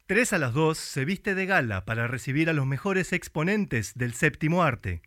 3 a las 2 se viste de gala para recibir a los mejores exponentes del séptimo arte.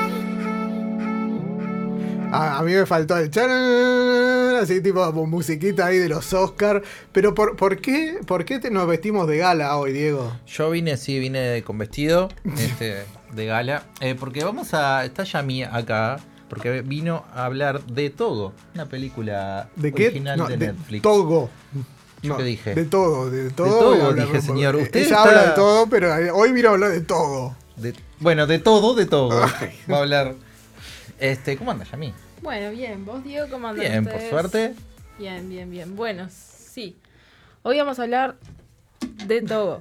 A mí me faltó el charan, así tipo musiquita ahí de los Oscar. Pero ¿por qué nos vestimos de gala hoy, Diego? Yo vine con vestido de gala. Porque está Yami acá. Porque vino a hablar de Togo, una película original de Netflix. Togo. ¿Yo qué dije? De todo. De todo dije, señor. Usted ella habla de todo, pero hoy vino a hablar de todo. De todo. Va a hablar. ¿Cómo anda, Yami? Bueno, bien. ¿Vos, Diego, cómo andan Bien, ustedes? por suerte. Bien. Bueno, sí. Hoy vamos a hablar de Togo.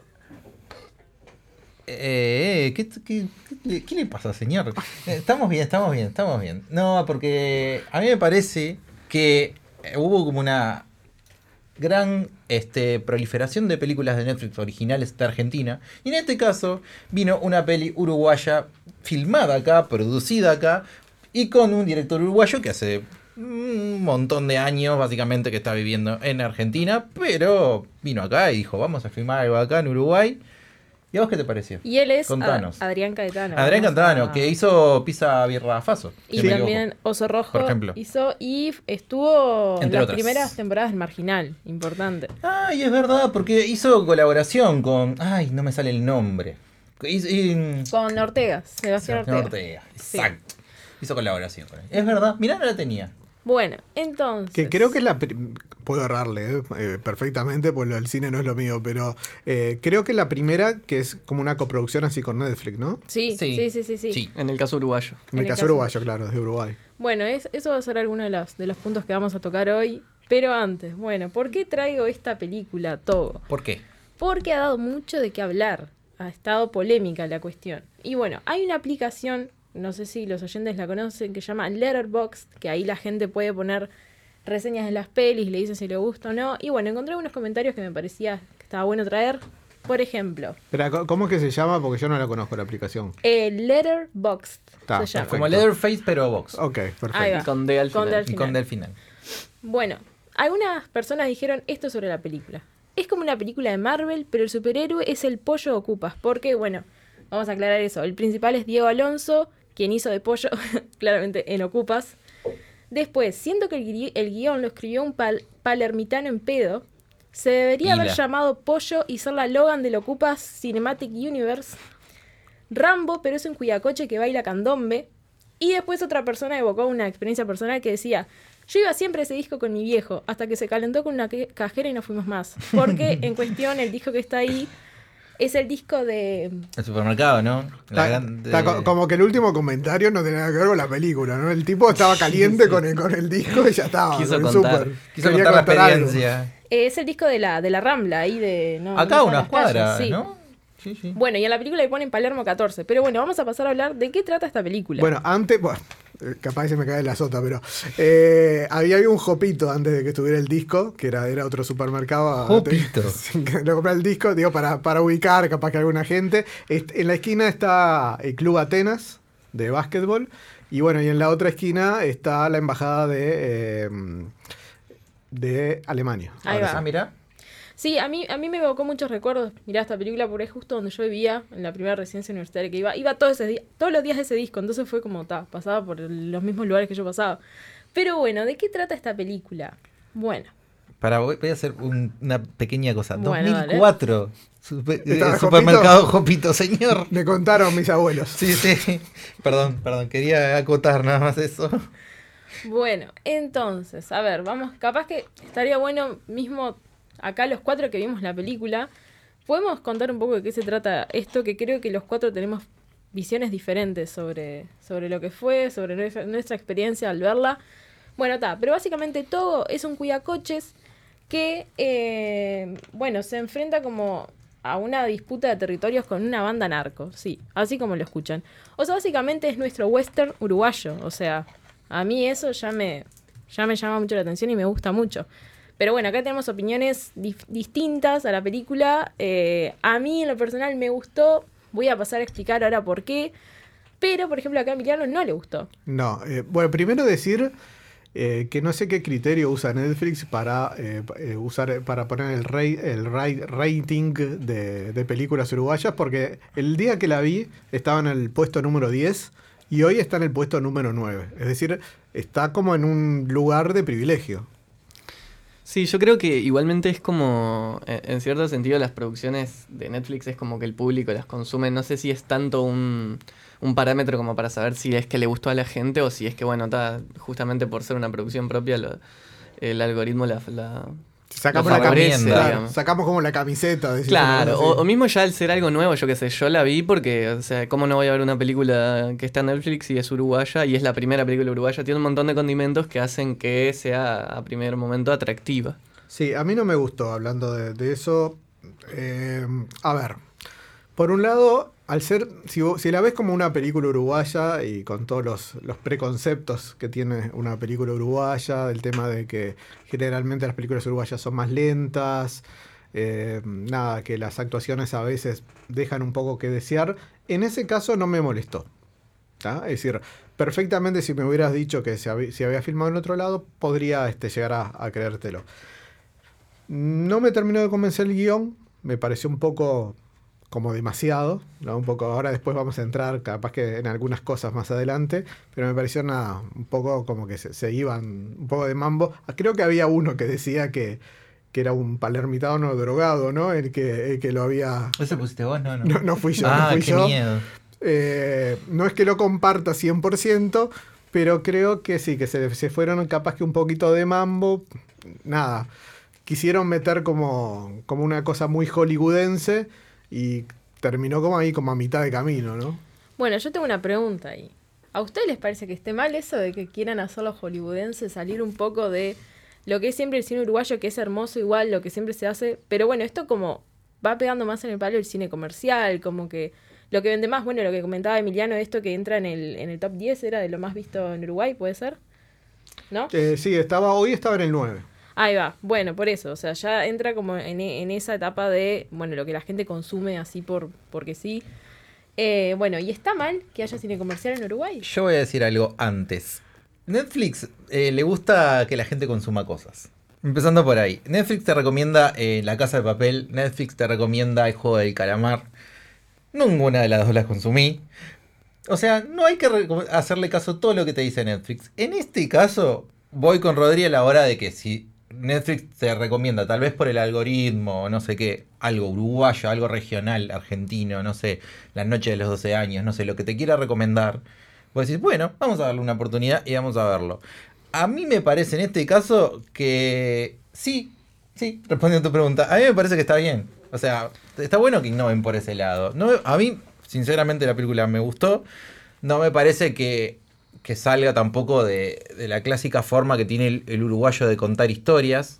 ¿Qué le pasa, señor? Estamos bien. No, porque a mí me parece que hubo como una gran proliferación de películas de Netflix originales de Argentina. Y en este caso vino una peli uruguaya filmada acá, producida acá, y con un director uruguayo que hace un montón de años básicamente que está viviendo en Argentina, pero vino acá y dijo, vamos a filmar algo acá en Uruguay. ¿Y a vos qué te pareció? Y él es Contanos. Adrián Caetano. Adrián Caetano, que hizo Pisa Birra Faso. Y también Oso Rojo por ejemplo. hizo, y estuvo en las otras primeras temporadas del Marginal, importante. Ay, es verdad, porque hizo colaboración con... Ay, no me sale el nombre. Con Ortega, Sebastián Ortega. Exacto. Sí. Hizo colaboración con él. Es verdad, mirá, no la tenía. Bueno, entonces... Que creo que es puedo errarle perfectamente, porque lo del cine no es lo mío, pero creo que es la primera que es como una coproducción así con Netflix, ¿no? Sí. En el caso uruguayo. En el caso uruguayo, claro, desde Uruguay. Bueno, eso va a ser alguno de los puntos que vamos a tocar hoy. Pero antes, bueno, ¿por qué traigo esta película, Togo? ¿Por qué? Porque ha dado mucho de qué hablar. Ha estado polémica la cuestión. Y bueno, hay una aplicación, no sé si los oyentes la conocen, que se llama Letterboxd, que ahí la gente puede poner reseñas de las pelis, le dice si le gusta o no. Y bueno, encontré unos comentarios que me parecía que estaba bueno traer. Por ejemplo... Pero, ¿cómo es que se llama? Porque yo no la conozco la aplicación. Letterboxd se llama. Perfecto. Como Leatherface, pero box. Ok, perfecto. Ahí va. Con D al final. Y con D al final. Bueno, algunas personas dijeron esto sobre la película. Es como una película de Marvel, pero el superhéroe es el Pollo Ocupas. Porque, bueno, vamos a aclarar eso. El principal es Diego Alonso, quien hizo de Pollo, claramente en Ocupas. Después, siento que el guión lo escribió un palermitano en pedo, se debería haber llamado Pollo y ser la Logan del Ocupas Cinematic Universe. Rambo, pero es un cuidacoche que baila candombe. Y después otra persona evocó una experiencia personal que decía: yo iba siempre a ese disco con mi viejo, hasta que se calentó con una cajera y no fuimos más. Porque en cuestión el disco que está ahí es el disco de... El supermercado, ¿no? Como que el último comentario no tenía nada que ver con la película, ¿no? El tipo estaba caliente con el disco y ya estaba. Quiso contar la experiencia. Es el disco de la Rambla, ahí de... No, acá no unas cuadras, sí. ¿no? Sí. Bueno, y en la película le ponen Palermo 14. Pero bueno, vamos a pasar a hablar de qué trata esta película. Bueno, capaz se me cae la sota, pero había un Jopito antes de que estuviera el disco, que era otro supermercado. Jopito. Le compré el disco, digo, para ubicar, capaz que alguna gente. En la esquina está el Club Atenas de básquetbol. Y bueno, y en la otra esquina está la embajada de Alemania. Ahí va. Mira. Sí, a mí me evocó muchos recuerdos mirar esta película porque es justo donde yo vivía, en la primera residencia universitaria que iba todos los días de ese disco, entonces fue como, pasaba por los mismos lugares que yo pasaba. Pero bueno, ¿de qué trata esta película? Bueno. Voy a hacer una pequeña cosa. Bueno, 2004. Jopito? Supermercado Jopito, señor. Me contaron mis abuelos. Sí. Perdón, quería acotar nada más eso. Bueno, entonces, a ver, vamos, capaz que estaría bueno mismo... Acá los cuatro que vimos la película, podemos contar un poco de qué se trata esto, que creo que los cuatro tenemos visiones diferentes sobre lo que fue, sobre nuestra experiencia al verla. Bueno, pero básicamente todo es un cuidacoches que, se enfrenta como a una disputa de territorios con una banda narco, sí, así como lo escuchan. O sea, básicamente es nuestro western uruguayo, o sea, a mí eso ya me llama mucho la atención y me gusta mucho. Pero bueno, acá tenemos opiniones distintas a la película. A mí, en lo personal, me gustó. Voy a pasar a explicar ahora por qué. Pero, por ejemplo, acá a Emiliano no le gustó. No, bueno, primero decir que no sé qué criterio usa Netflix para poner el rating de películas uruguayas, porque el día que la vi estaba en el puesto número 10 y hoy está en el puesto número 9. Es decir, está como en un lugar de privilegio. Sí, yo creo que igualmente es como, en cierto sentido, las producciones de Netflix es como que el público las consume. No sé si es tanto un parámetro como para saber si es que le gustó a la gente o si es que, bueno, justamente por ser una producción propia, el algoritmo Sacamos lo la favorece, camiseta, digamos. sacamos como la camiseta. Claro, o mismo ya al ser algo nuevo, yo qué sé, yo la vi porque, o sea, ¿cómo no voy a ver una película que está en Netflix y es uruguaya y es la primera película uruguaya? Tiene un montón de condimentos que hacen que sea a primer momento atractiva. Sí, a mí no me gustó hablando de eso. A ver, por un lado, al ser, si la ves como una película uruguaya y con todos los preconceptos que tiene una película uruguaya, del tema de que generalmente las películas uruguayas son más lentas, nada, que las actuaciones a veces dejan un poco que desear, en ese caso no me molestó. ¿Tá? Es decir, perfectamente si me hubieras dicho que si había filmado en otro lado, podría llegar a creértelo. No me terminó de convencer el guión, me pareció un poco como demasiado, ¿no? Un poco, ahora después vamos a entrar capaz que en algunas cosas más adelante, pero me pareció un poco como que se iban un poco de mambo. Creo que había uno que decía que era un palermitano drogado, ¿no? El que lo había... ¿Eso pusiste vos? No. No fui yo, Ah, no fui qué yo. miedo. No es que lo comparta 100%, pero creo que sí, que se fueron capaz que un poquito de mambo. Nada, quisieron meter como una cosa muy hollywoodense y terminó como ahí, como a mitad de camino, ¿no? Bueno, yo tengo una pregunta ahí. ¿A ustedes les parece que esté mal eso de que quieran hacerlo hollywoodense, salir un poco de lo que es siempre el cine uruguayo, que es hermoso igual, lo que siempre se hace? Pero bueno, esto como va pegando más en el palo el cine comercial, como que lo que vende más, bueno, lo que comentaba Emiliano, esto que entra en el top 10 era de lo más visto en Uruguay, ¿puede ser? ¿No? Sí, hoy estaba en el 9. Ahí va, bueno, por eso, o sea, ya entra como en esa etapa de, bueno, lo que la gente consume así porque sí. Bueno, ¿y está mal que haya cine comercial en Uruguay? Yo voy a decir algo antes. Netflix le gusta que la gente consuma cosas. Empezando por ahí. Netflix te recomienda La Casa de Papel, Netflix te recomienda El Juego del Calamar. Ninguna de las dos las consumí. O sea, no hay que hacerle caso a todo lo que te dice Netflix. En este caso, voy con Rodri a la hora de que si Netflix te recomienda, tal vez por el algoritmo, no sé qué, algo uruguayo, algo regional, argentino, no sé, La Noche de los 12 años, no sé, lo que te quiera recomendar, vos decís, bueno, vamos a darle una oportunidad y vamos a verlo. A mí me parece en este caso que sí, respondiendo a tu pregunta, a mí me parece que está bien. O sea, está bueno que innoven por ese lado. No, a mí, sinceramente, la película me gustó. No me parece que salga tampoco de la clásica forma que tiene el uruguayo de contar historias.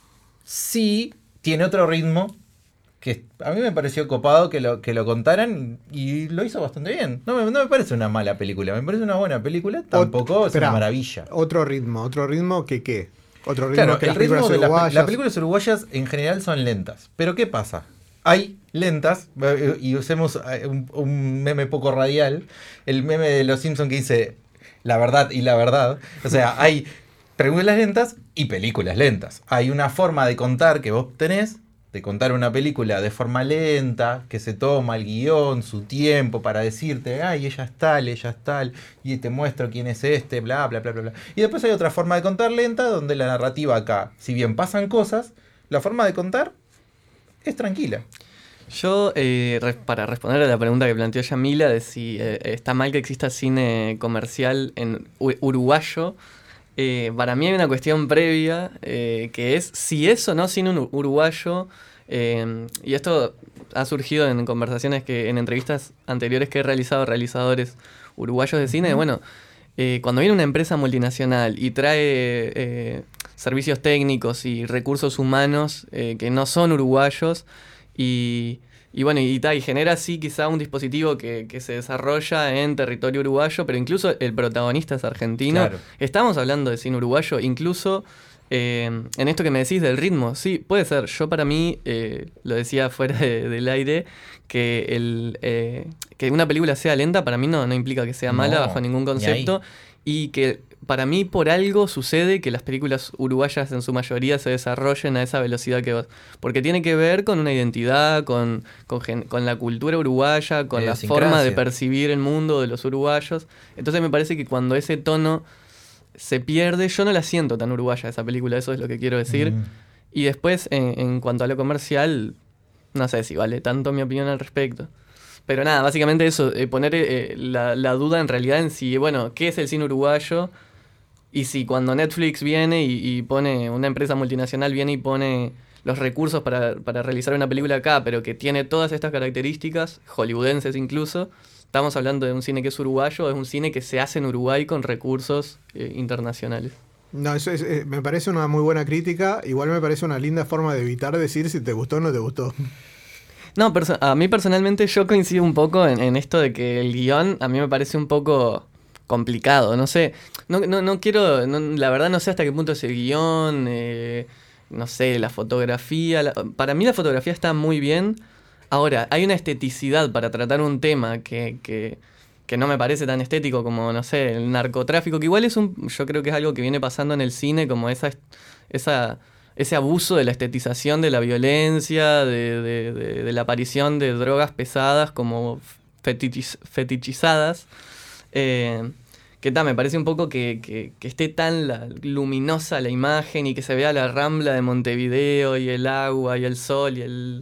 Sí, tiene otro ritmo que a mí me pareció copado que lo contaran y lo hizo bastante bien. No me parece una mala película, me parece una buena película. Tampoco es una maravilla. Otro ritmo que ¿qué? Otro ritmo, claro, que el las películas ritmo de uruguayas. las películas uruguayas en general son lentas. Pero ¿qué pasa? Hay lentas, y usemos un meme poco radial, el meme de Los Simpsons que dice la verdad y la verdad. O sea, hay películas lentas y películas lentas. Hay una forma de contar que vos tenés, de contar una película de forma lenta, que se toma el guión, su tiempo para decirte, ay, ella es tal, y te muestro quién es bla, bla, bla, bla, bla. Y después hay otra forma de contar lenta, donde la narrativa acá, si bien pasan cosas, la forma de contar es tranquila. Yo, para responder a la pregunta que planteó Yamila de si está mal que exista cine comercial en uruguayo, para mí hay una cuestión previa que es si es o no cine uruguayo, y esto ha surgido en conversaciones en entrevistas anteriores que he realizado realizadores uruguayos de cine. Bueno, cuando viene una empresa multinacional y trae servicios técnicos y recursos humanos que no son uruguayos, y genera así quizá un dispositivo que se desarrolla en territorio uruguayo, pero incluso el protagonista es argentino. Claro. Estamos hablando de cine uruguayo, incluso en esto que me decís del ritmo. Sí, puede ser. Yo para mí, lo decía fuera del aire, que una película sea lenta para mí no implica que sea mala bajo ningún concepto. Y que para mí por algo sucede que las películas uruguayas en su mayoría se desarrollen a esa velocidad porque tiene que ver con una identidad, con la cultura uruguaya, con la forma de percibir el mundo de los uruguayos. Entonces me parece que cuando ese tono se pierde, yo no la siento tan uruguaya esa película, eso es lo que quiero decir. Y después, en cuanto a lo comercial, no sé si vale tanto mi opinión al respecto. Pero nada, básicamente eso, poner la duda en realidad en si, bueno, ¿qué es el cine uruguayo? Y si cuando Netflix viene y pone, una empresa multinacional viene y pone los recursos para realizar una película acá, pero que tiene todas estas características, hollywoodenses incluso, estamos hablando de un cine que es uruguayo, o es un cine que se hace en Uruguay con recursos internacionales. No, eso me parece una muy buena crítica. Igual me parece una linda forma de evitar decir si te gustó o no te gustó. No, a mí personalmente yo coincido un poco en esto de que el guión a mí me parece un poco complicado. No sé, no quiero, la verdad no sé hasta qué punto es el guión, no sé, la fotografía. Para mí la fotografía está muy bien. Ahora, hay una esteticidad para tratar un tema que no me parece tan estético como, no sé, el narcotráfico, que igual yo creo que es algo que viene pasando en el cine, como ese abuso de la estetización de la violencia, de la aparición de drogas pesadas como fetichizadas. Me parece un poco que esté tan luminosa la imagen y que se vea la Rambla de Montevideo y el agua y el sol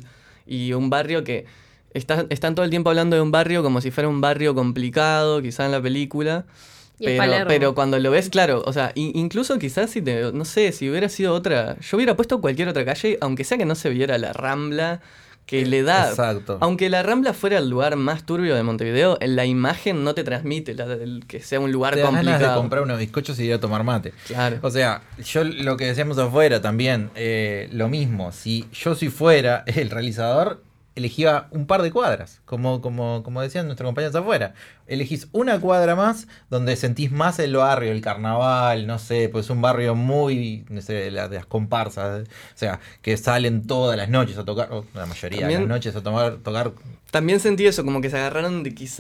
y un barrio que están todo el tiempo hablando de un barrio como si fuera un barrio complicado, quizá en la película. Pero cuando lo ves, claro, o sea, incluso quizás no sé, si hubiera sido otra, yo hubiera puesto cualquier otra calle, aunque sea que no se viera la Rambla, que le da... Exacto. Aunque la Rambla fuera el lugar más turbio de Montevideo, la imagen no te transmite que sea un lugar complicado. Te da ganas de comprar unos bizcochos y ir a tomar mate. Claro. O sea, yo lo que decíamos afuera también, lo mismo, si fuera el realizador, elegía un par de cuadras, como decían nuestros compañeros afuera. Elegís una cuadra más donde sentís más el barrio, el carnaval, no sé, pues un barrio muy, no sé, de las comparsas, o sea, que salen todas las noches a tocar, o la mayoría también, de las noches a tocar. También sentí eso, como que se agarraron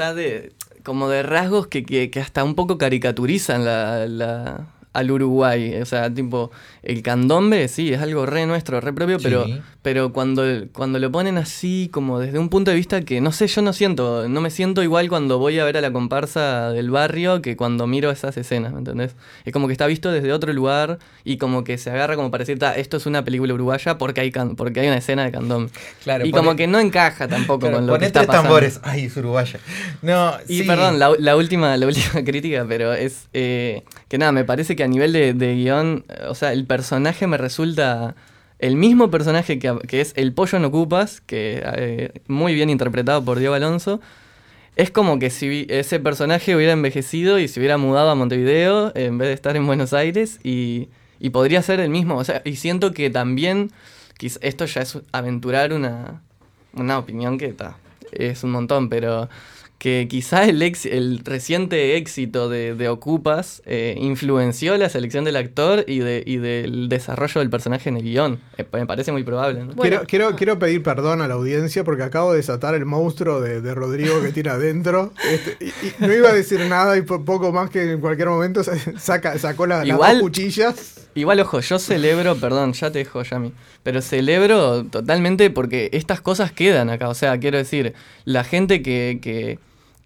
como de rasgos que hasta un poco caricaturizan al Uruguay, o sea, tipo, el candombe, sí, es algo re nuestro, re propio, sí. pero cuando lo ponen así, como desde un punto de vista que, no sé, yo no me siento igual cuando voy a ver a la comparsa del barrio que cuando miro esas escenas, ¿me entendés? Es como que está visto desde otro lugar y como que se agarra como para decir, esto es una película uruguaya porque hay una escena de candombe. Claro, y como que no encaja tampoco con lo que está pasando. Tambores, ay, es uruguaya. No, y sí. Perdón, la última crítica, pero es que nada, me parece que a nivel de guión, o sea, el personaje me resulta el mismo personaje que es el Pollo No Ocupas, que muy bien interpretado por Diego Alonso. Es como que si ese personaje hubiera envejecido y se hubiera mudado a Montevideo en vez de estar en Buenos Aires y podría ser el mismo. O sea, y siento que también, esto ya es aventurar una opinión que es un montón, pero que quizá el reciente éxito de Ocupas influenció la selección del actor y del desarrollo del personaje en el guión. Me parece muy probable, ¿no? Bueno, quiero pedir perdón a la audiencia porque acabo de desatar el monstruo de Rodrigo que tiene adentro. Y no iba a decir nada y poco más que en cualquier momento sacó las dos cuchillas. Igual, ojo, yo celebro, perdón, ya te dejo, Yami, pero celebro totalmente porque estas cosas quedan acá. O sea, quiero decir, la gente que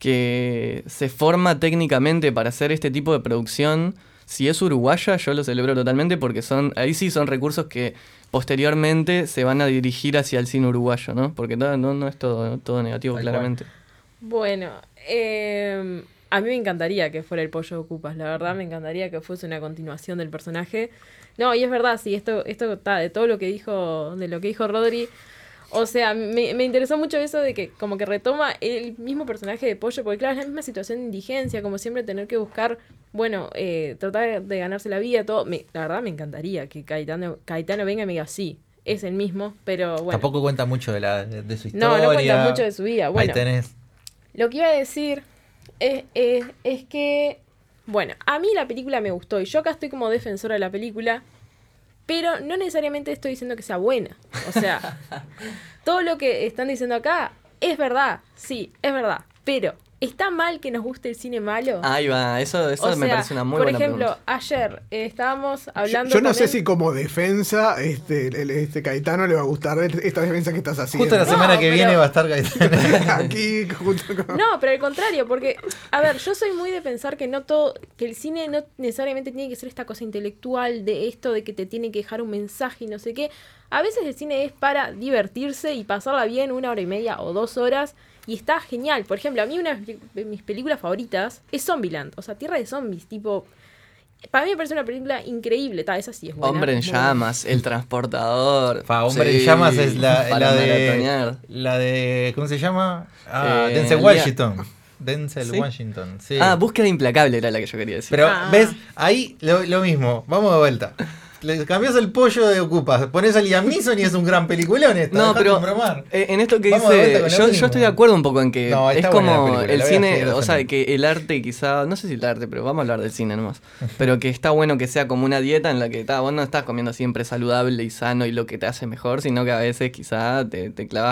se forma técnicamente para hacer este tipo de producción, si es uruguaya, yo lo celebro totalmente porque ahí sí son recursos que posteriormente se van a dirigir hacia el cine uruguayo, ¿no? Porque no es todo negativo, claramente. Bueno, a mí me encantaría que fuera el Pollo Ocupas, la verdad me encantaría que fuese una continuación del personaje. No, y es verdad, sí, esto está de todo lo que dijo Rodri. O sea, me interesó mucho eso de que como que retoma el mismo personaje de Pollo, porque claro, es la misma situación de indigencia, como siempre tener que buscar, bueno, tratar de ganarse la vida, todo. La verdad me encantaría que Caetano venga y me diga, sí, es el mismo, pero bueno. Tampoco cuenta mucho de su historia. No cuenta mucho de su vida. Bueno, ahí tenés. Lo que iba a decir es que, bueno, a mí la película me gustó y yo acá estoy como defensora de la película, pero no necesariamente estoy diciendo que sea buena. O sea, todo lo que están diciendo acá es verdad, sí, es verdad. Pero ¿está mal que nos guste el cine malo? Ahí va, eso O me sea, parece una muy por buena ejemplo, pregunta. ayer estábamos hablando. Yo no sé también- si como defensa este Caetano le va a gustar esta defensa que estás haciendo. Justo la No, semana que pero- viene va a estar Gaitán. Aquí, junto con... No, pero al contrario, porque, a ver, yo soy muy de pensar que no todo, que el cine no necesariamente tiene que ser esta cosa intelectual de esto de que te tiene que dejar un mensaje y no sé qué. A veces el cine es para divertirse y pasarla bien 1 hora y media o 2 horas y está genial. Por ejemplo, a mí una de mis películas favoritas es Zombieland, o sea, Tierra de Zombies, tipo... Para mí me parece una película increíble, esa sí es buena. Hombre en muy buena. llamas, El Transportador. Hombre Sí, en llamas es la para de. maratonear. La de. ¿Cómo se llama? Eh, Denzel Lía- Washington. Denzel ¿Sí? Washington, sí. Búsqueda implacable era la que yo quería decir. Pero, Ah. ¿ves? Ahí lo mismo. Vamos de vuelta. Le cambias el pollo de Ocupas, pones a Liam Neeson y es un gran peliculón esto. No, dejate pero de bromar. en esto que Vamos de vuelta dice, con lo yo mismo. estoy de acuerdo un poco en que No, es está buena la como película, el la voy a cine, seguir o sea, defendiendo. que el arte quizá, no sé si el arte, pero vamos a hablar del cine nomás, pero que está bueno que sea como una dieta en la que vos no estás comiendo siempre saludable y sano y lo que te hace mejor, sino que a veces quizá te clavas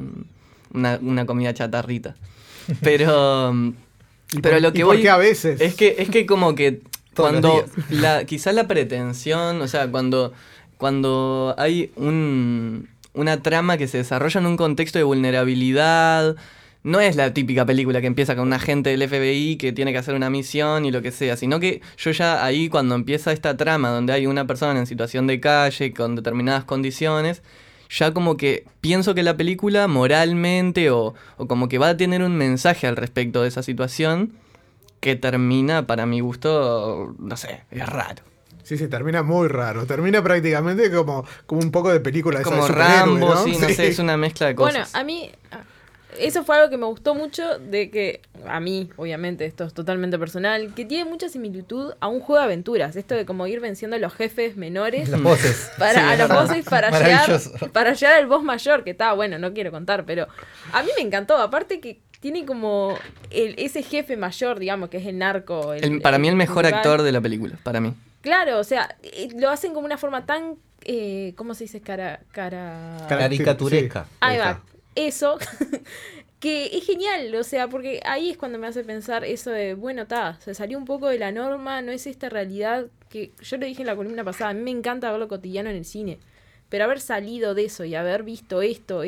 una comida chatarrita. Pero lo que ¿Y por voy qué a veces? es que como que Todos los cuando quizá la pretensión, o sea, cuando hay una trama que se desarrolla en un contexto de vulnerabilidad, no es la típica película que empieza con un agente del FBI que tiene que hacer una misión y lo que sea, sino que yo ya ahí cuando empieza esta trama donde hay una persona en situación de calle con determinadas condiciones, ya como que pienso que la película moralmente o como que va a tener un mensaje al respecto de esa situación que termina, para mi gusto, no sé, es raro. Sí, termina muy raro. Termina prácticamente como un poco de película de Como esa de superhéroe, Rambo, ¿no? sí, no sé, es una mezcla de Bueno, cosas. a mí, eso fue algo que me gustó mucho de que, a mí, obviamente, esto es totalmente personal, que tiene mucha similitud a un juego de aventuras. Esto de como ir venciendo a los jefes menores Las voces. a los bosses para Maravilloso. llegar al boss mayor, que está bueno, no quiero contar, pero a mí me encantó. Aparte que tiene como ese jefe mayor, digamos, que es el narco. Para mí el mejor principal. actor de la película, para mí. Claro, o sea, lo hacen como una forma tan, ¿cómo se dice? Caricaturesca. Ahí va, eso, que es genial, o sea, porque ahí es cuando me hace pensar eso de, bueno, se salió un poco de la norma, no es esta realidad que yo le dije en la columna pasada, a mí me encanta ver lo cotidiano en el cine, pero haber salido de eso y haber visto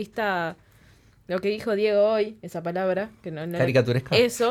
lo que dijo Diego hoy, esa palabra, que no Caricaturesca. eso,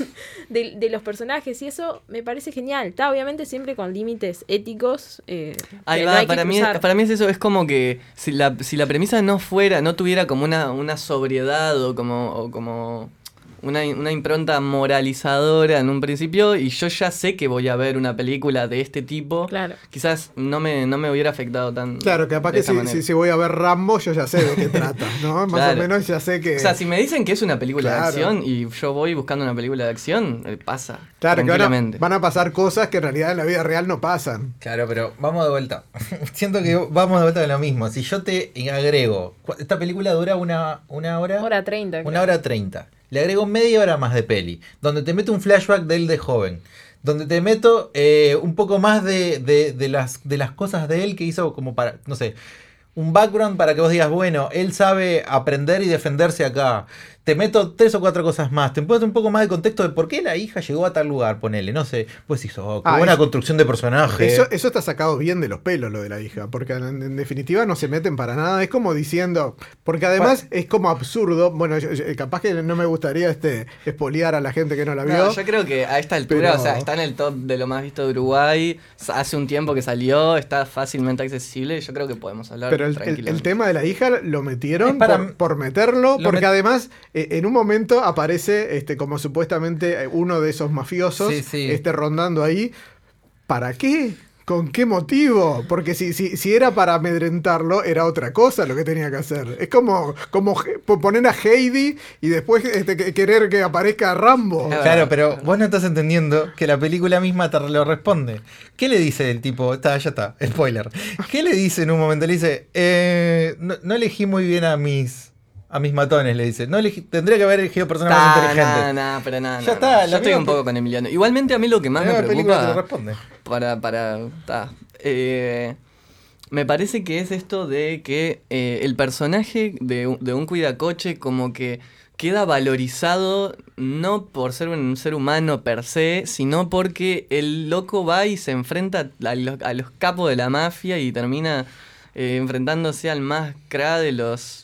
de los personajes y eso me parece genial, está obviamente siempre con límites éticos. Ahí que va, no hay que para mí es eso, es como que si la premisa no tuviera como una sobriedad o como una impronta moralizadora en un principio y yo ya sé que voy a ver una película de este tipo, Claro. quizás no me hubiera afectado tan Claro, capaz de que esa manera. si voy a ver Rambo, yo ya sé de qué trata, ¿no? Más Claro. o menos ya sé que... O sea, si me dicen que es una película Claro. de acción y yo voy buscando una película de acción, pasa Claro, que tranquilamente. van a pasar cosas que en realidad en la vida real no pasan. Claro, pero vamos de vuelta. Siento que vamos de vuelta de lo mismo. Si yo te agrego, esta película dura una hora. Hora 30. Una hora 30. Le agrego media hora más de peli, donde te meto un flashback de él de joven, donde te meto un poco más de las cosas de él que hizo como para, no sé, un background para que vos digas, bueno, él sabe aprender y defenderse acá. Te meto 3 o 4 cosas más. Te meto un poco más de contexto de por qué la hija llegó a tal lugar, ponele, no sé. Pues hizo, qué buena eso- construcción de personaje. Eso está sacado bien de los pelos, lo de la hija, porque en definitiva no se meten para nada. Es como diciendo, porque además es como absurdo. Bueno, capaz que no me gustaría espolear a la gente que no la vio. No, yo creo que a esta altura, Pero- o sea, está en el top de lo más visto de Uruguay. Hace un tiempo que salió, está fácilmente accesible. Yo creo que podemos hablar Pero el tranquilamente. tema de la hija lo metieron Es para- por meterlo, lo porque met- además en un momento aparece como supuestamente uno de esos mafiosos Sí, sí. rondando ahí. ¿Para qué? ¿Con qué motivo? Porque si era para amedrentarlo, era otra cosa lo que tenía que hacer. Es como poner a Heidi y después querer que aparezca Rambo. Claro, pero vos no estás entendiendo que la película misma te lo responde. ¿Qué le dice el tipo? Ya está, spoiler. ¿Qué le dice en un momento? Le dice, no elegí muy bien a mis matones, le dice. Tendría que haber elegido personas más inteligentes. Pero nada. Ya está, Yo la estoy misma un poco con Emiliano. Igualmente a mí lo que más me La película te lo preocupa responde. me parece que es esto de que el personaje de un cuidacoche como que queda valorizado no por ser un ser humano per se, sino porque el loco va y se enfrenta a los capos de la mafia y termina enfrentándose al más cra de los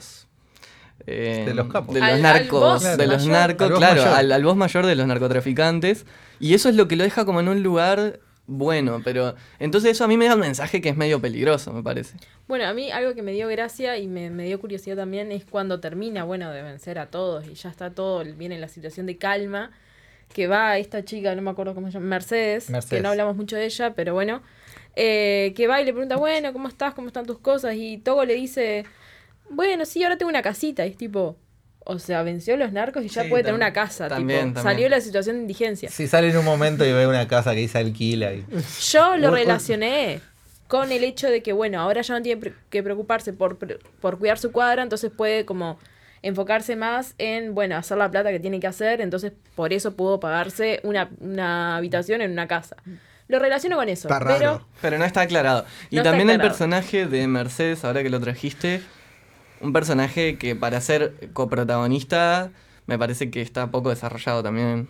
capos. de los Al narcos, boss de los mayor. narcos, Al boss claro, mayor. al boss mayor de los narcotraficantes. Y eso es lo que lo deja como en un lugar bueno, pero entonces eso a mí me da un mensaje que es medio peligroso, me parece. Bueno, a mí algo que me dio gracia y me dio curiosidad también es cuando termina, bueno, de vencer a todos y ya está todo, viene la situación de calma, que va esta chica, no me acuerdo cómo se llama, Mercedes, que no hablamos mucho de ella, pero bueno, que va y le pregunta, bueno, ¿cómo estás? ¿Cómo están tus cosas? Y Togo le dice, bueno, sí, ahora tengo una casita, y es tipo... O sea, venció a los narcos y ya Sí, puede tener una casa. también, Tipo, también. salió de la situación de indigencia. Si sale en un momento y ve una casa que dice alquila. Yo lo relacioné con el hecho de que, bueno, ahora ya no tiene que preocuparse por cuidar su cuadra, entonces puede como enfocarse más en, bueno, hacer la plata que tiene que hacer, entonces por eso pudo pagarse una habitación en una casa. Lo relaciono con eso, Está pero raro. Pero no está aclarado. Y No está también el aclarado. personaje de Mercedes, ahora que lo trajiste, un personaje que para ser coprotagonista me parece que está poco desarrollado también.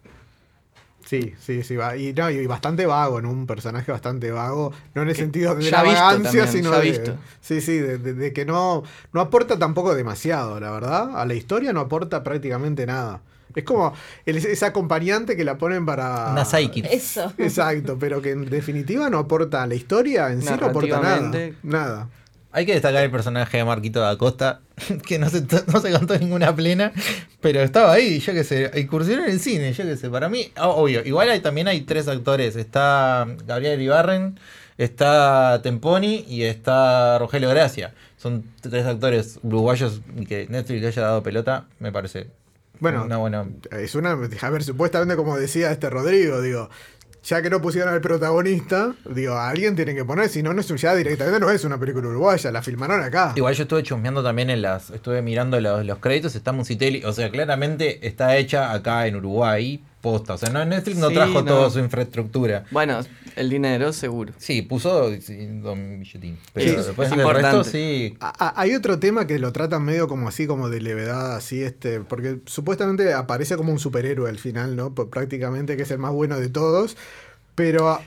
Sí, va. Y, no, y bastante vago, ¿no? Un personaje bastante vago. No en el sentido de ya la visto vagancia, también, sino ya de. visto. Sí, de que no aporta tampoco demasiado, la verdad. A la historia no aporta prácticamente nada. Es como ese acompañante que la ponen para. Una sidekick. eso. Exacto, pero que en definitiva no aporta a la historia en sí, no aporta nada. Narrativamente. Nada. Hay que destacar el personaje de Marquito da Costa, que no se contó ninguna plena, pero estaba ahí, yo qué sé, incursionó en el cine, yo qué sé, para mí, obvio, igual también hay 3 actores, está Gabriel Ibarren, está Temponi y está Rogelio Gracia. Son 3 actores uruguayos y que Netflix le haya dado pelota, me parece Bueno, una buena... es una. A ver, supuestamente, como decía Rodrigo, digo. Ya que no pusieron al protagonista, digo, a alguien tienen que poner, si no, ya directamente no es una película uruguaya, la filmaron acá. Igual yo estuve chusmeando también estuve mirando los créditos, está Musitelli, o sea, claramente está hecha acá en Uruguay, posta, o sea, Netflix no Sí, trajo no. toda su infraestructura. Bueno, el dinero seguro. Sí, puso don billetín, pero Sí, después es del resto importante. sí. Hay otro tema que lo tratan medio como así, como de levedad, así, porque supuestamente aparece como un superhéroe al final, ¿no? Prácticamente que es el más bueno de todos, pero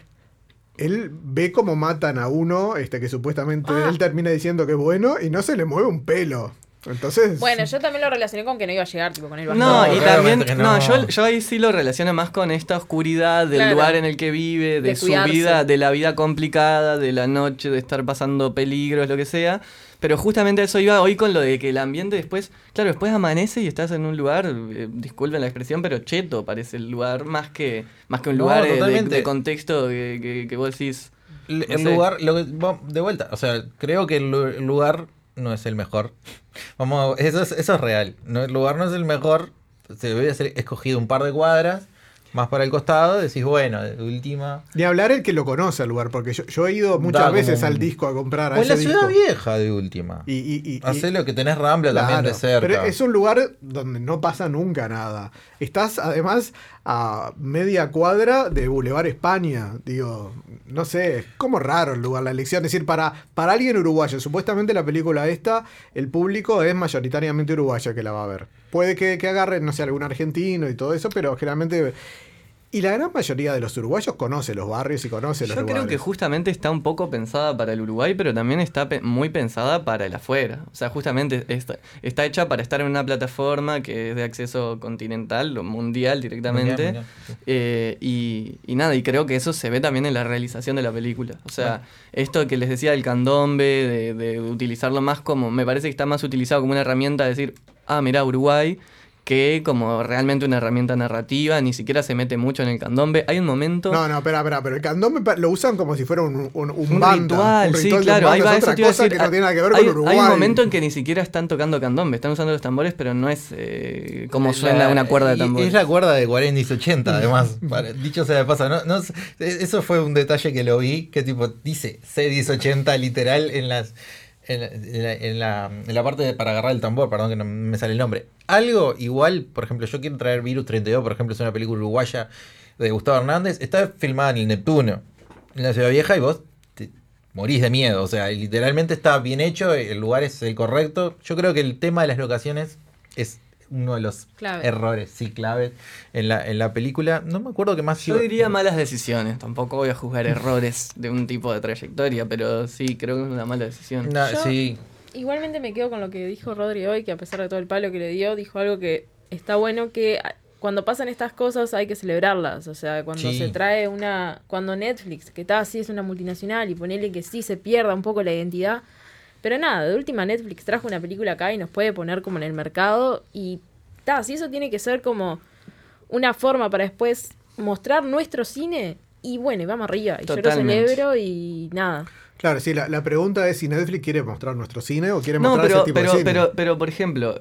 él ve cómo matan a uno, que supuestamente él termina diciendo que es bueno y no se le mueve un pelo. Entonces, Bueno, yo también lo relacioné con que no iba a llegar, tipo, con el No, bastón. y claramente también, que no. yo ahí sí lo relaciono más con esta oscuridad del Claro. lugar en el que vive, de De su cuidarse. vida, de la vida complicada, de la noche, de estar pasando peligros, lo que sea. Pero justamente a eso iba hoy con lo de que el ambiente después, claro, después amanece y estás en un lugar, disculpen la expresión, pero cheto parece el lugar, más que un No, lugar totalmente. de contexto que vos decís. El no sé. lugar, de vuelta, o sea, creo que el lugar no es el mejor. Eso es real. No, el lugar no es el mejor. Se debe ser escogido un par de cuadras, más para el costado, decís, bueno, de última. ni hablar el que lo conoce al lugar, porque yo he ido muchas Da como veces un- al disco a comprar a O en la ese ciudad disco. vieja, de última. Hacé lo que tenés Rambla también de Claro, cerca. pero es un lugar donde no pasa nunca nada. Estás además a media cuadra de Boulevard España. Digo, no sé, es como raro el lugar, la elección. Es decir, para alguien uruguayo, supuestamente la película esta, el público es mayoritariamente uruguayo que la va a ver. Puede que agarre, no sé, algún argentino y todo eso, pero generalmente... Y la gran mayoría de los uruguayos conoce los barrios y conoce los Yo lugares. creo que justamente está un poco pensada para el Uruguay, pero también está muy pensada para el afuera. O sea, justamente está hecha para estar en una plataforma que es de acceso continental o mundial directamente. Mundial, Y nada, y creo que eso se ve también en la realización de la película. O sea, esto que les decía del candombe, de utilizarlo más como... Me parece que está más utilizado como una herramienta de decir, mirá, Uruguay... que como realmente una herramienta narrativa, ni siquiera se mete mucho en el candombe. Hay un momento... No, espera, pero el candombe lo usan como si fuera un Un banda, ritual, un sí, ritual de claro. un Ahí banda, va, es eso otra te iba a cosa decir. que no tiene nada que ver hay, con Uruguay. hay un momento en que ni siquiera están tocando candombe, están usando los tambores, pero no es como suena una cuerda de y tambores. es la cuerda de 40 y 80, además. Dicho sea de paso, eso fue un detalle que lo vi, que tipo dice C1080 literal en la parte para agarrar el tambor, perdón que no me sale el nombre. Algo igual, por ejemplo, yo quiero traer Virus 32, por ejemplo, es una película uruguaya de Gustavo Hernández, está filmada en el Neptuno, en la Ciudad Vieja, y vos morís de miedo. O sea, literalmente está bien hecho, el lugar es el correcto. Yo creo que el tema de las locaciones es uno de los errores, claves en la película. No me acuerdo qué más. Yo diría malas decisiones. Tampoco voy a juzgar errores de un tipo de trayectoria, pero sí, creo que es una mala decisión. Sí. Igualmente me quedo con lo que dijo Rodri hoy, que a pesar de todo el palo que le dio, dijo algo que está bueno, que cuando pasan estas cosas hay que celebrarlas. O sea, cuando se trae cuando Netflix, que está así, es una multinacional, y ponele que sí se pierda un poco la identidad. Pero nada, de última Netflix trajo una película acá y nos puede poner como en el mercado. Y si eso tiene que ser como una forma para después mostrar nuestro cine, y bueno, y vamos arriba. Y Totalmente. Yo lo celebro y nada. Claro, sí, la pregunta es si Netflix quiere mostrar nuestro cine o quiere mostrar ese tipo de cine. Pero, por ejemplo,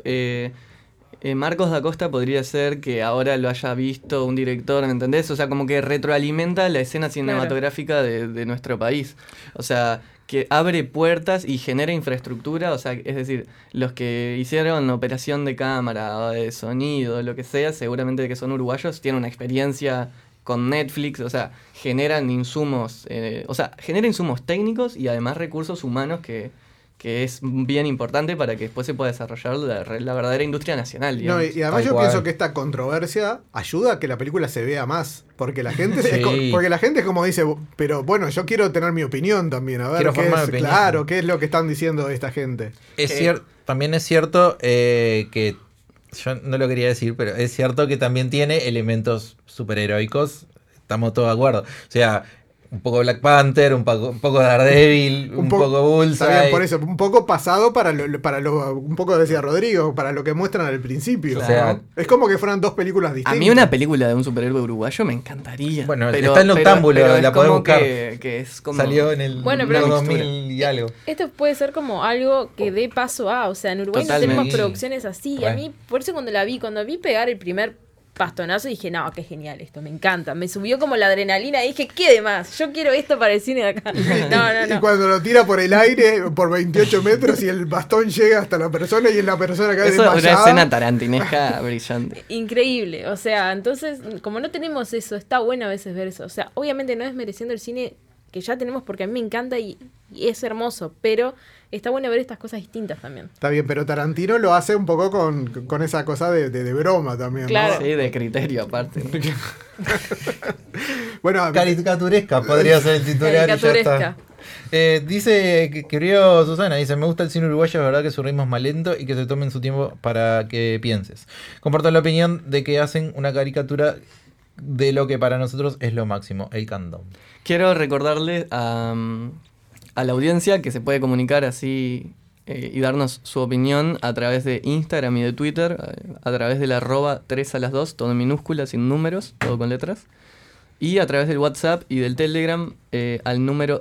Marcos da Costa podría ser que ahora lo haya visto un director, ¿me entendés? O sea, como que retroalimenta la escena cinematográfica de nuestro país. O sea, que abre puertas y genera infraestructura. O sea, es decir, los que hicieron operación de cámara o de sonido, lo que sea, seguramente que son uruguayos, tienen una experiencia con Netflix. O sea, generan insumos, genera insumos técnicos y además recursos humanos que es bien importante para que después se pueda desarrollar la verdadera industria nacional. No, y además yo pienso que esta controversia ayuda a que la película se vea más, porque la gente es como dice, pero bueno, yo quiero tener mi opinión también, a ver qué es lo que están diciendo esta gente. También es cierto que yo no lo quería decir, pero es cierto que también tiene elementos superheroicos, estamos todos de acuerdo. O sea, un poco Black Panther, un poco Daredevil, un poco Bullseye. Está bien, por eso, un poco pasado un poco decía Rodrigo, para lo que muestran al principio. Claro. O sea, ¿no? Es como que fueran dos películas distintas. A mí una película de un superhéroe uruguayo me encantaría. Bueno, está en Noctámbulo, la podemos buscar. Que es como... Salió en el 2000 y algo. Esto puede ser como algo que dé paso a, o sea, en Uruguay no tenemos producciones así. Y a mí, por eso cuando vi pegar el primer pastonazo dije, no, qué genial esto, me encanta. Me subió como la adrenalina y dije, ¿qué de más? Yo quiero esto para el cine de acá. No. Y cuando lo tira por el aire, por 28 metros, y el bastón llega hasta la persona y en la persona cae desmayada. Eso es una escena tarantinesca brillante. Increíble. O sea, entonces, como no tenemos eso, está bueno a veces ver eso. O sea, obviamente no desmereciendo el cine que ya tenemos, porque a mí me encanta y es hermoso, pero está bueno ver estas cosas distintas también. Está bien, pero Tarantino lo hace un poco con esa cosa de broma también, claro. ¿no? Sí, de criterio aparte. Bueno, caricaturesca podría ser el titular. Caricaturesca. Dice que escribió Susana, dice, me gusta el cine uruguayo, es verdad que su ritmo es más lento y que se tomen su tiempo para que pienses. Comparto la opinión de que hacen una caricatura de lo que para nosotros es lo máximo, el candom. Quiero recordarle a la audiencia que se puede comunicar así y darnos su opinión a través de Instagram y de Twitter, a través del @3a2, todo en minúsculas, sin números, todo con letras, y a través del WhatsApp y del Telegram al número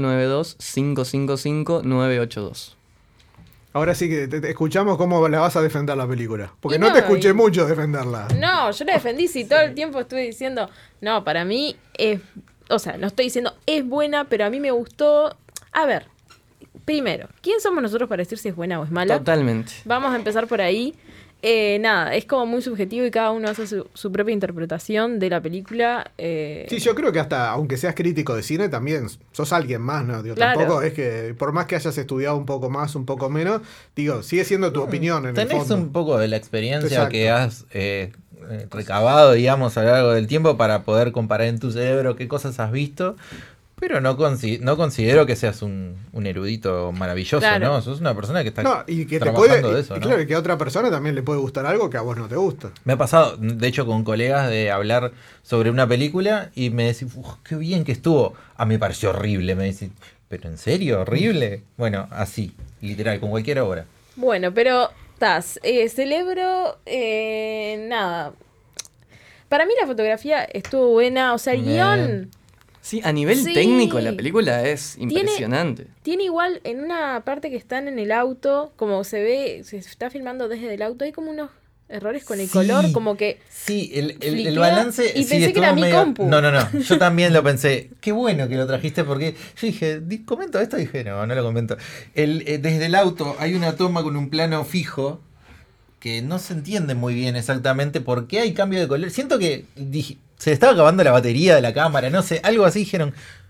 092-555-982. Ahora sí que te escuchamos cómo la vas a defender la película. Porque no te escuché mucho defenderla. No, yo la defendí, si todo el tiempo estuve diciendo, no, para mí es... O sea, no estoy diciendo es buena, pero a mí me gustó... A ver, primero, ¿quién somos nosotros para decir si es buena o es mala? Totalmente. Vamos a empezar por ahí. Nada, es como muy subjetivo y cada uno hace su propia interpretación de la película. Sí, yo creo que hasta, aunque seas crítico de cine, también sos alguien más, ¿no? Digo, claro. Tampoco es que, por más que hayas estudiado un poco más, un poco menos, digo, sigue siendo tu opinión en el fondo. Tenés un poco de la experiencia Exacto. que has recabado, digamos, a lo largo del tiempo para poder comparar en tu cerebro qué cosas has visto. Pero no considero que seas un erudito maravilloso, claro. ¿no? Sos una persona que está y que trabajando de eso, ¿no? Claro, y que a otra persona también le puede gustar algo que a vos no te gusta. Me ha pasado, de hecho, con colegas de hablar sobre una película y me decís, qué bien que estuvo. A mí me pareció horrible. Me decís, ¿pero en serio? ¿Horrible? Bueno, así, literal, con cualquier obra. Bueno, pero, celebro, nada. Para mí la fotografía estuvo buena, o sea, el guión... Sí, a nivel técnico la película es impresionante. Tiene igual, en una parte que están en el auto, como se ve, se está filmando desde el auto, hay como unos errores con el color, como que... Sí, el balance... Y sí, pensé que era mi compu. No, yo también lo pensé. Qué bueno que lo trajiste porque yo dije, ¿comento esto? Dije, no lo comento. Desde el auto hay una toma con un plano fijo que no se entiende muy bien exactamente por qué hay cambio de color. Siento que se estaba acabando la batería de la cámara, no sé, algo así dijeron.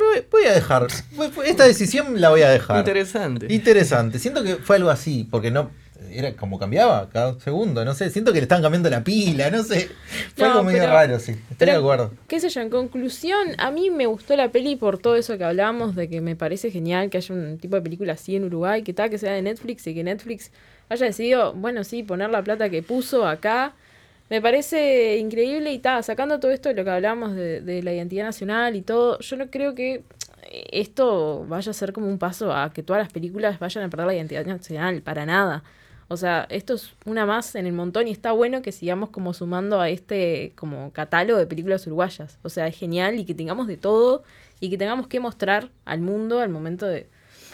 Voy a dejar. Esta decisión la voy a dejar. Interesante. Siento que fue algo así, porque no. Era como cambiaba cada segundo, no sé. Siento que le estaban cambiando la pila, no sé. Fue algo medio raro, sí. Estoy de acuerdo. Qué sé yo, en conclusión, a mí me gustó la peli por todo eso que hablábamos, de que me parece genial que haya un tipo de película así en Uruguay, que tal, que sea de Netflix y que Netflix haya decidido, bueno, sí, poner la plata que puso acá. Me parece increíble y sacando todo esto de lo que hablábamos de la identidad nacional y todo, yo no creo que esto vaya a ser como un paso a que todas las películas vayan a perder la identidad nacional, para nada. O sea, esto es una más en el montón y está bueno que sigamos como sumando a este como catálogo de películas uruguayas. O sea, es genial y que tengamos de todo y que tengamos que mostrar al mundo al momento de,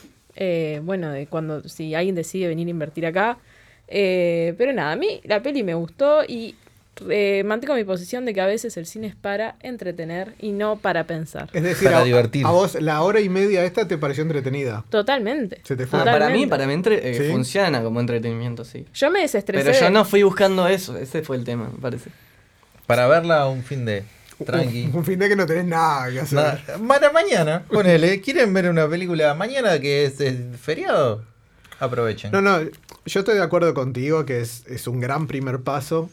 de cuando, si alguien decide venir a invertir acá. Pero nada, a mí la peli me gustó y mantengo mi posición de que a veces el cine es para entretener y no para pensar. Es decir, para divertir. A vos la hora y media esta te pareció entretenida. Totalmente. Se te fue. Para mí ¿Sí? funciona como entretenimiento, sí. Yo me desestresé. Pero yo no fui buscando eso, ese fue el tema, me parece. Para verla un fin de tranqui. Un fin de que no tenés nada que hacer. Mañana, ponele. ¿Quieren ver una película mañana que es feriado? Aprovechen. No, yo estoy de acuerdo contigo que es un gran primer paso.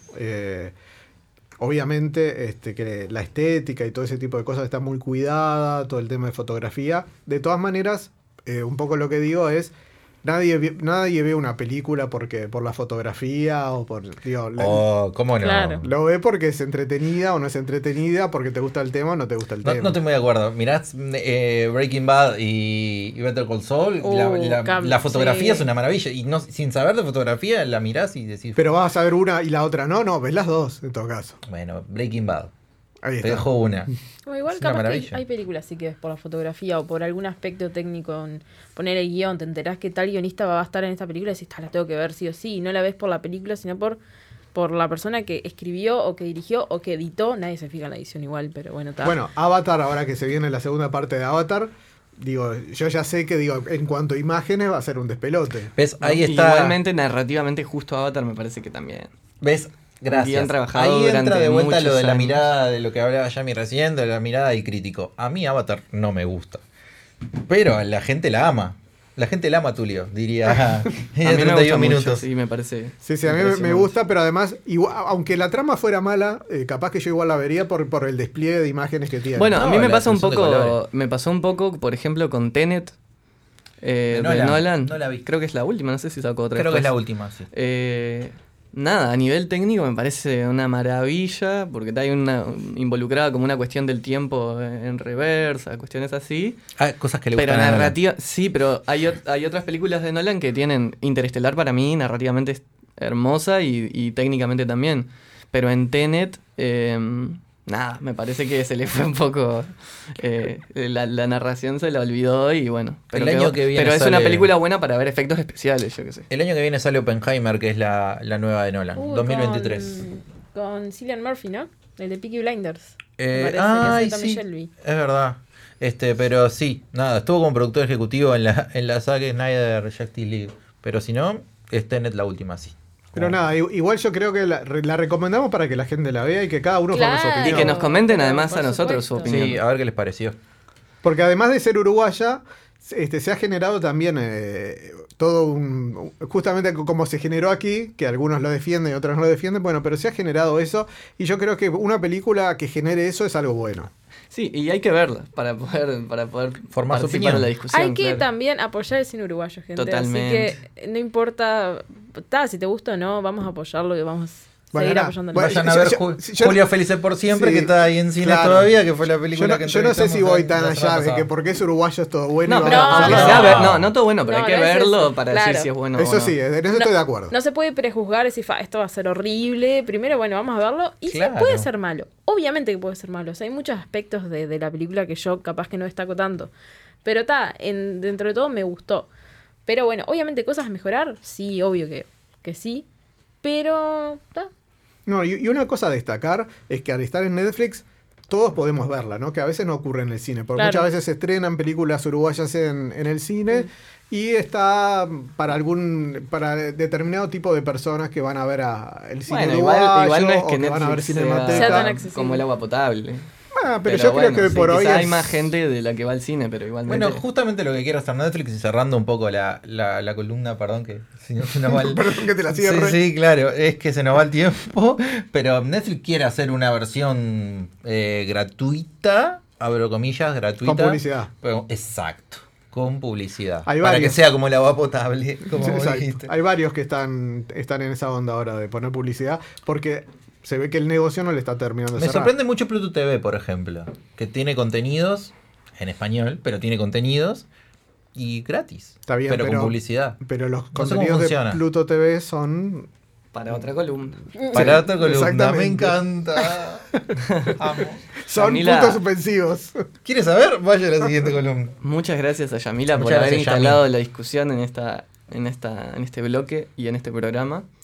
Obviamente que la estética y todo ese tipo de cosas está muy cuidada, todo el tema de fotografía. De todas maneras, un poco lo que digo es, nadie ve una película por la fotografía o por... ¿cómo no? Claro. Lo ve porque es entretenida o no es entretenida, porque te gusta el tema o no te gusta el tema. No estoy muy de acuerdo. Mirás Breaking Bad y Better Call Saul, la fotografía es una maravilla. Y sin saber de fotografía la mirás y decís... Pero vas a ver una y la otra no, ves las dos en todo caso. Bueno, Breaking Bad. Ahí Te está. dejo una. O igual Es una capaz que maravilla. hay películas sí que ves por la fotografía o por algún aspecto técnico en poner el guión, te enterás que tal guionista va a estar en esta película y decís, la tengo que ver sí o sí, y no la ves por la película, sino por la persona que escribió o que dirigió o que editó. Nadie se fija en la edición igual, pero bueno, está. Bueno, Avatar, ahora que se viene la segunda parte de Avatar, yo ya sé que en cuanto a imágenes va a ser un despelote. ¿Ves? Ahí Y está. igualmente, narrativamente, justo Avatar me parece que también. ¿Ves? Gracias. Bien trabajado Ahí entra durante de vuelta lo muchos de la años. mirada, de lo que hablaba Yami recién, de la mirada y crítico. A mí Avatar no me gusta. Pero la gente la ama. La gente la ama, Tulio, diría. A mí me 31 gusta minutos. mucho, sí, me parece. Sí, a mí me gusta, pero además, aunque la trama fuera mala, capaz que yo igual la vería por el despliegue de imágenes que tiene. Bueno, a mí me la pasa un explosión de poco, colores. me pasó un poco, por ejemplo, con Tenet de Nolan. No la vi. Creo que es la última, no sé si sacó otra. Creo que es la después. última, sí. Nada, a nivel técnico me parece una maravilla, porque está ahí involucrada como una cuestión del tiempo en reversa, cuestiones así. Cosas que le Pero gustan a Nolan. narrativa, sí, pero hay otras películas de Nolan que tienen Interestelar, para mí narrativamente es hermosa y técnicamente también. Pero en Tenet, nada, me parece que se le fue un poco, la narración se la olvidó y bueno. Pero, El año que viene pero es sale- una película buena para ver efectos especiales, yo qué sé. El año que viene sale Oppenheimer, que es la nueva de Nolan. 2023. Con Cillian Murphy, ¿no? El de Peaky Blinders. Ay, Tommy sí. Shelby. Es verdad. Pero sí, nada, estuvo como productor ejecutivo en la saga Snyder Justice League. Pero si no, es Tenet la última, sí. Pero nada, igual yo creo que la recomendamos para que la gente la vea y que cada uno forme su Claro. opinión. Y que nos comenten además por a nosotros su supuesto. opinión. Sí, a ver qué les pareció. Porque además de ser uruguaya, se ha generado también todo justamente como se generó aquí, que algunos lo defienden y otros no lo defienden, bueno, pero se ha generado eso y yo creo que una película que genere eso es algo bueno. Sí, y hay que verla para poder Formar su participar opinión. en la discusión. Hay que claro. también apoyar el cine uruguayo, gente. Totalmente. Así que no importa, si te gusta o no, vamos a apoyarlo y vamos a Bueno, seguir nada, apoyándolo. bueno, Vayan a ver Julio Felices por Siempre, Sí, que está ahí en cines claro. todavía, que fue la película que Yo no sé si entrevistamos voy tan la allá semana de que pasada. porque es uruguayo es todo bueno. No, y pero vamos a aunque hablar. sea no todo bueno, pero No, hay que no es verlo eso. para Claro. decir si es bueno o Eso no. sí, en eso estoy de acuerdo. No se puede prejuzgar, decir, esto va a ser horrible. Primero, bueno, vamos a verlo. Y Claro. sí, puede ser malo. Obviamente que puede ser malo. O sea, hay muchos aspectos de la película que yo capaz que no destaco tanto. Pero dentro de todo me gustó. Pero bueno, obviamente cosas a mejorar, sí, obvio que sí. Pero, No, y una cosa a destacar es que al estar en Netflix todos podemos verla, ¿no? Que a veces no ocurre en el cine, porque Claro. muchas veces se estrenan películas uruguayas en el cine y está para determinado tipo de personas que van a ver el cine Bueno, uruguayo igual no es o que van a ver Netflix Cinemateca. sea tan sea accesible. como el agua potable. pero yo creo que sí, por hoy quizá hay es- más gente de la que va al cine, pero igualmente... Bueno, justamente lo que quiero hacer Netflix y cerrando un poco la columna, perdón que si no se nos va el... Perdón que te la cierre. Sí, claro, es que se nos va el tiempo, pero Netflix quiere hacer una versión gratuita, abro comillas, gratuita. Con publicidad. Exacto, con publicidad. Hay para varios. que sea como el agua potable, como Sí, vos exacto. dijiste. Hay varios que están en esa onda ahora de poner publicidad porque se ve que el negocio no le está terminando de Me cerrar. sorprende mucho Pluto TV, por ejemplo, que tiene contenidos en español, pero tiene contenidos y gratis. Está bien, pero con publicidad. Pero los No sé cómo contenidos de funciona. Pluto TV son... Para otra columna. Para otra columna, exactamente. me encanta. Amo. Son Yamila- puntos suspensivos. ¿Quieres saber? Vaya a la siguiente columna. Muchas gracias a Yamila por Muchas haber gracias, instalado Yami. la discusión en este bloque y en este programa.